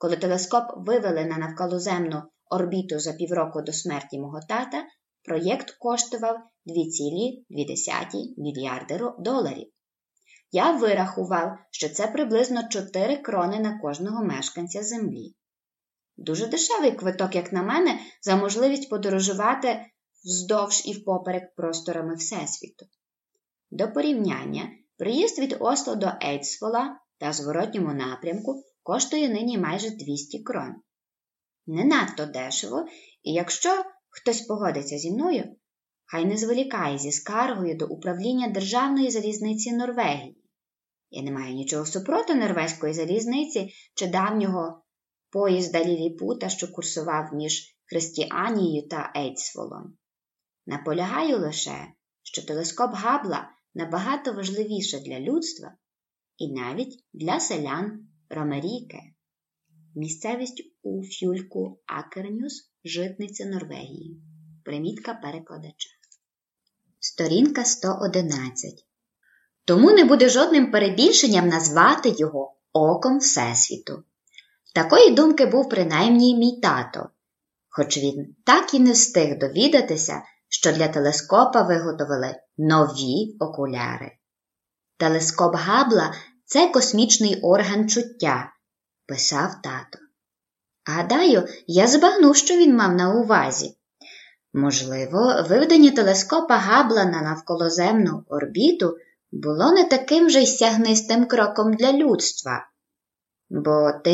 Коли телескоп вивели на навколоземну орбіту за півроку до смерті мого тата, проєкт коштував $2,2 мільярди. Я вирахував, що це приблизно 4 крони на кожного мешканця Землі. Дуже дешевий квиток, як на мене, за можливість подорожувати вздовж і впоперек просторами Всесвіту. До порівняння, приїзд від Осло до Ейдсвола та зворотньому напрямку коштує нині майже 200 крон. Не надто дешево, і якщо хтось погодиться зі мною, хай не зволікає зі скаргою до управління Державної залізниці Норвегії. Я не маю нічого супроти норвезької залізниці чи давнього поїзда Ліліпута, що курсував між Христіанією та Ейдсволом. Наполягаю лише, що телескоп Габбла набагато важливіше для людства і навіть для селян Ромеріке. Місцевість у фюльку Акернюс, житниця Норвегії. Примітка перекладача. Сторінка 111. Тому не буде жодним перебільшенням назвати його оком Всесвіту. Такої думки був принаймні мій тато, хоч він так і не встиг довідатися, що для телескопа виготовили нові окуляри. Телескоп Габбла – це космічний орган чуття, писав тато. Гадаю, я збагнув, що він мав на увазі. Можливо, виведення телескопа Габбла на навколоземну орбіту було не таким же й сягнистим кроком для людства, бо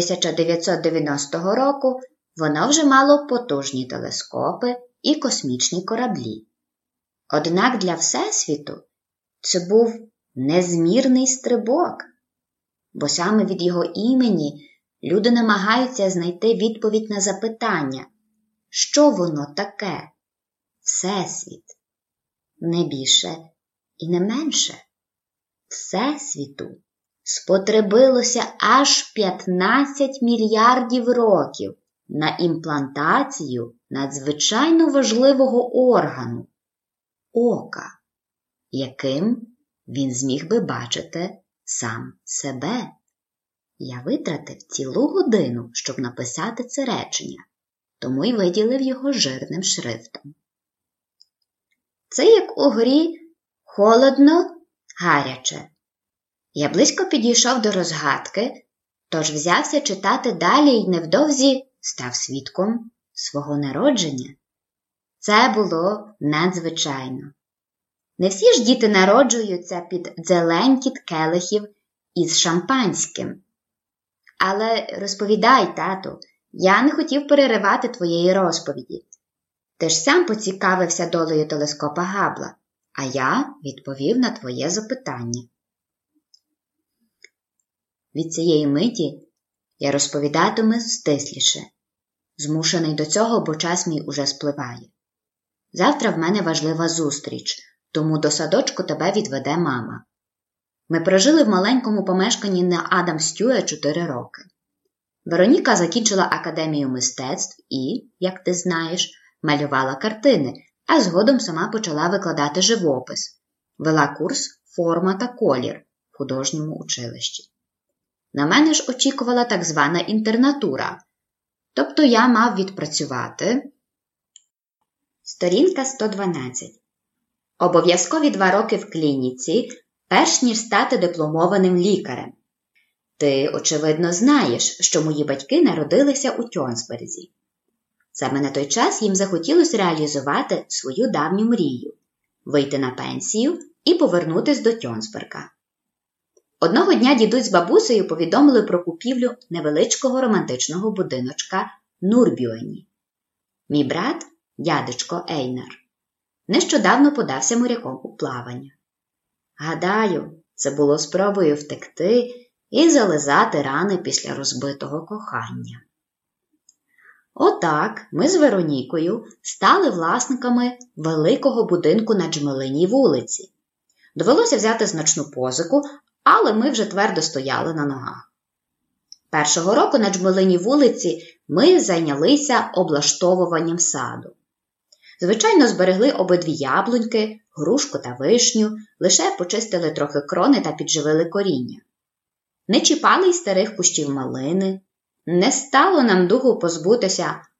1990 року воно вже мало потужні телескопи і космічні кораблі. Однак для Всесвіту це був незмірний стрибок, бо саме від його імені люди намагаються знайти відповідь на запитання, що воно таке? Всесвіт. Не більше і не менше. Всесвіту спотребилося аж 15 мільярдів років на імплантацію надзвичайно важливого органу – ока, яким він зміг би бачити сам себе. Я витратив цілу годину, щоб написати це речення, тому й виділив його жирним шрифтом. Це як у грі «Холодно, гаряче». Я близько підійшов до розгадки, тож взявся читати далі і невдовзі став свідком свого народження. Це було надзвичайно. Не всі ж діти народжуються під дзеленькіт келихів із шампанським. Але розповідай, тату, я не хотів переривати твоєї розповіді. Ти ж сам поцікавився долею телескопа Габбла, а я відповів на твоє запитання. Від цієї миті я розповідатиму стисліше. Змушений до цього, бо час мій уже спливає. Завтра в мене важлива зустріч, тому до садочку тебе відведе мама. Ми прожили в маленькому помешканні на Адамстюе 4 роки. Вероніка закінчила академію мистецтв і, як ти знаєш, малювала картини, а згодом сама почала викладати живопис. Вела курс «Форма та колір» в художньому училищі. На мене ж очікувала так звана інтернатура, тобто я мав відпрацювати. Сторінка 112. Обов'язкові 2 роки в клініці, перш ніж стати дипломованим лікарем. Ти, очевидно, знаєш, що мої батьки народилися у Тьонсберзі. Саме на той час їм захотілося реалізувати свою давню мрію – вийти на пенсію і повернутися до Тьонсберга. Одного дня дідусь з бабусею повідомили про купівлю невеличкого романтичного будиночка Нурбюені. Мій брат, дядечко Ейнар, нещодавно подався моряком у плавання. Гадаю, це було спробою втекти і зализати рани після розбитого кохання. Отак ми з Веронікою стали власниками великого будинку на Джмелиній вулиці. Довелося взяти значну позику, але ми вже твердо стояли на ногах. Першого року на Джмелиній вулиці ми зайнялися облаштовуванням саду. Звичайно, зберегли обидві яблуньки, грушку та вишню, лише почистили трохи крони та підживили коріння. Не чіпали й старих кущів малини, Не стало нам духу позбутися